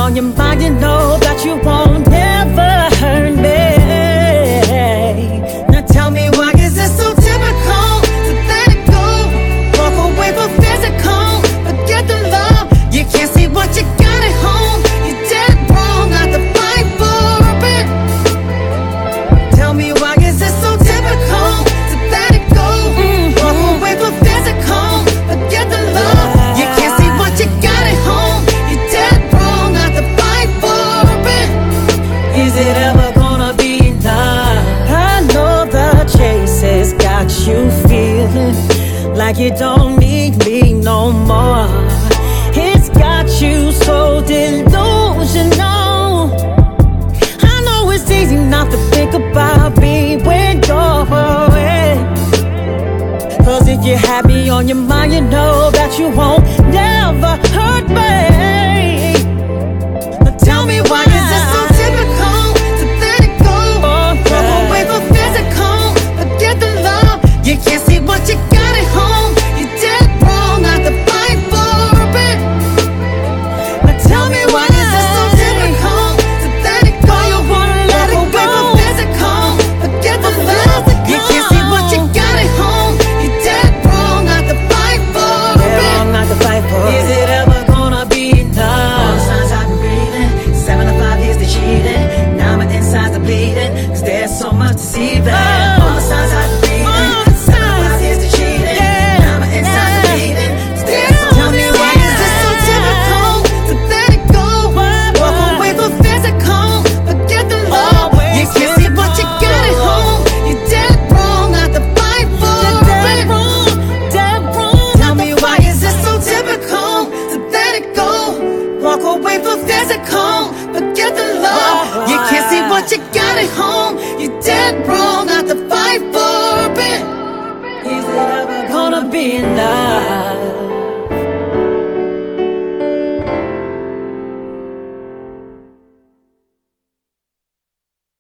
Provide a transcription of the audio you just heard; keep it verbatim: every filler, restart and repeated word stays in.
on your mind, you know that you won't ever hurt me. Now tell me, why is it so difficult to let it go? Walk away from physical, forget the love. You can't see what you got at home. You're dead wrong not to fight for it. Tell me, why is it so difficult to let it go? Mm-hmm. Walk away from physical, forget the love. You can't see what you got at home. You're dead wrong not to fight for it. Is it ever gonna be enough? I know the chase has got you feeling like you don't need me no more. It's got you so delusional. I know it's easy not to think about me when you're away. Cause if you have me on your mind, you know that you won't never